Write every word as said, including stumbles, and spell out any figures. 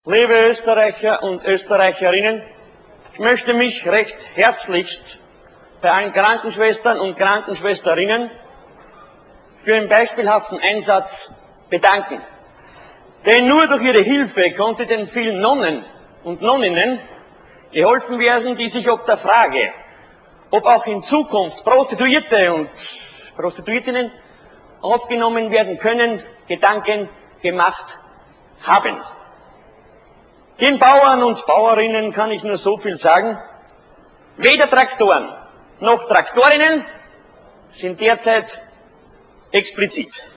Liebe Österreicher und Österreicherinnen, ich möchte mich recht herzlichst bei allen Krankenschwestern und Krankenschwesterinnen für ihren beispielhaften Einsatz bedanken. Denn nur durch ihre Hilfe konnte den vielen Nonnen und Nonninnen geholfen werden, die sich ob der Frage, ob auch in Zukunft Prostituierte und Prostituiertinnen aufgenommen werden können, Gedanken gemacht haben. Den Bauern und Bauerinnen kann ich nur so viel sagen: Weder Traktoren noch Traktorinnen sind derzeit explizit.